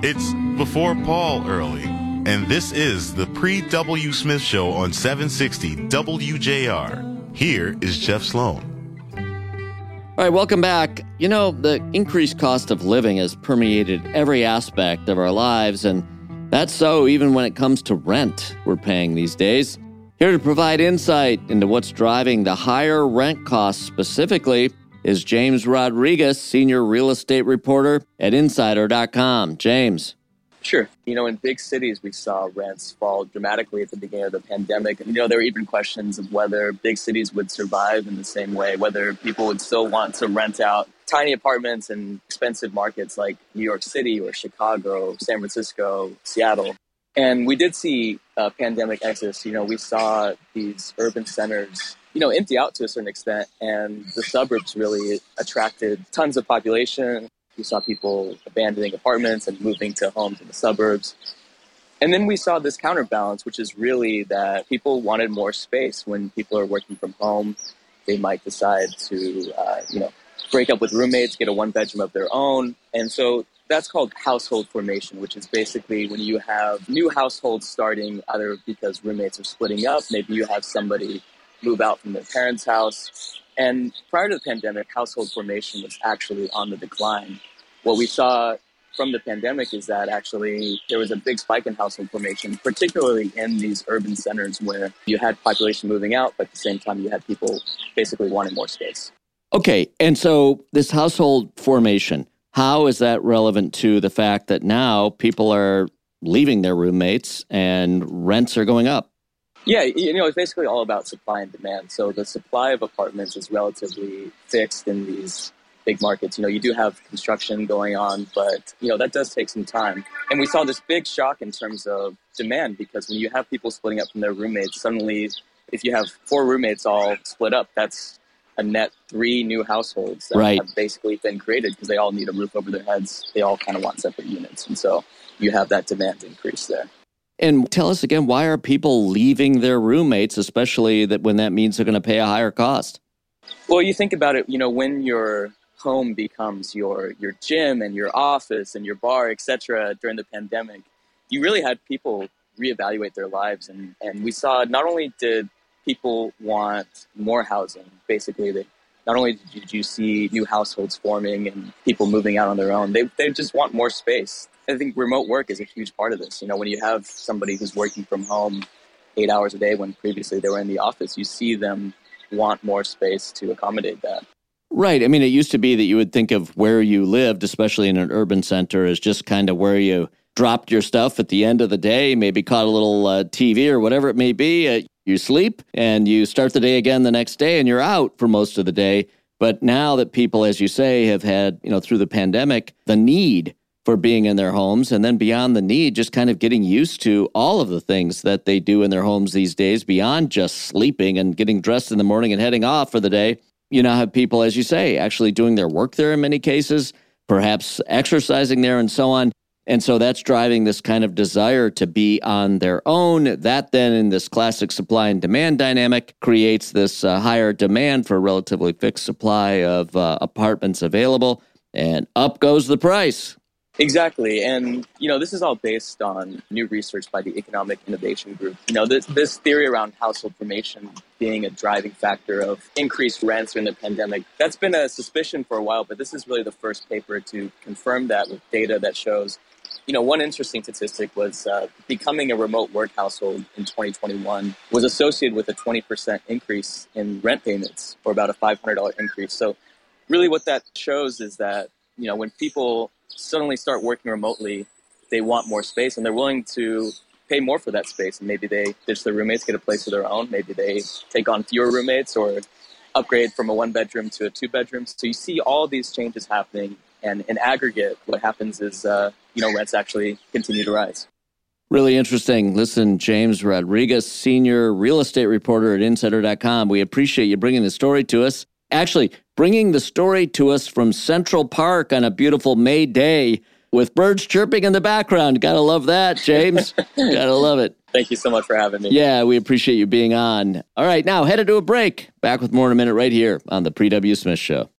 It's before Paul early, and this is the Pre-W. Smith Show on 760 WJR. Here is Jeff Sloan. All right, welcome back. You know, the increased cost of living has permeated every aspect of our lives, and that's so even when it comes to rent we're paying these days. Here to provide insight into what's driving the higher rent costs specifically is James Rodriguez, senior real estate reporter at Insider.com. James. Sure. You know, in big cities, we saw rents fall dramatically at the beginning of the pandemic. And, you know, there were even questions of whether big cities would survive in the same way, whether people would still want to rent out tiny apartments in expensive markets like New York City or Chicago, San Francisco, Seattle. And we did see a pandemic exodus. You know, we saw these urban centers, you know, empty out to a certain extent, and the suburbs really attracted tons of population. We saw people abandoning apartments and moving to homes in the suburbs. And then we saw this counterbalance, which is really that people wanted more space. When people are working from home, they might decide to, break up with roommates, get a one-bedroom of their own. And so that's called household formation, which is basically when you have new households starting either because roommates are splitting up, maybe you have somebody move out from their parents' house. And prior to the pandemic, household formation was actually on the decline. What we saw from the pandemic is that actually there was a big spike in household formation, particularly in these urban centers where you had population moving out, but at the same time you had people basically wanting more space. Okay, and so this household formation, how is that relevant to the fact that now people are leaving their roommates and rents are going up? Yeah, you know, it's basically all about supply and demand. So the supply of apartments is relatively fixed in these big markets. You know, you do have construction going on, but, you know, that does take some time. And we saw this big shock in terms of demand, because when you have people splitting up from their roommates, suddenly if you have 4 roommates all split up, that's a net 3 new households that have basically been created because they all need a roof over their heads. They all kind of want separate units. And so you have that demand increase there. And tell us again, why are people leaving their roommates, especially that when that means they're going to pay a higher cost? Well, you think about it, you know, when your home becomes your gym and your office and your bar, et cetera, during the pandemic, you really had people reevaluate their lives. And we saw not only did people want more housing, basically, that not only did you see new households forming and people moving out on their own, they just want more space. I think remote work is a huge part of this. You know, when you have somebody who's working from home 8 hours a day when previously they were in the office, you see them want more space to accommodate that. Right. I mean, it used to be that you would think of where you lived, especially in an urban center, as just kind of where you dropped your stuff at the end of the day, maybe caught a little TV or whatever it may be. You sleep and you start the day again the next day and you're out for most of the day. But now that people, as you say, have had, you know, through the pandemic, the need for being in their homes, and then beyond the need, just kind of getting used to all of the things that they do in their homes these days, beyond just sleeping and getting dressed in the morning and heading off for the day. You now have people, as you say, actually doing their work there in many cases, perhaps exercising there and so on. And so that's driving this kind of desire to be on their own. That then, in this classic supply and demand dynamic, creates this higher demand for a relatively fixed supply of apartments available, and up goes the price. Exactly. And, you know, this is all based on new research by the Economic Innovation Group. You know, this theory around household formation being a driving factor of increased rents during the pandemic, that's been a suspicion for a while, but this is really the first paper to confirm that with data that shows, you know, one interesting statistic was becoming a remote work household in 2021 was associated with a 20% increase in rent payments, or about a $500 increase. So really what that shows is that, you know, when people suddenly start working remotely, they want more space and they're willing to pay more for that space. And maybe they ditch their roommates, get a place of their own. Maybe they take on fewer roommates or upgrade from a 1-bedroom to a 2-bedroom. So you see all these changes happening. And in aggregate, what happens is, rents actually continue to rise. Really interesting. Listen, James Rodriguez, senior real estate reporter at Insider.com. We appreciate you bringing the story to us. Actually, bringing the story to us from Central Park on a beautiful May day with birds chirping in the background. Gotta love that, James. Gotta love it. Thank you so much for having me. Yeah, we appreciate you being on. All right, now headed to a break. Back with more in a minute right here on the Pre-W. Smith Show.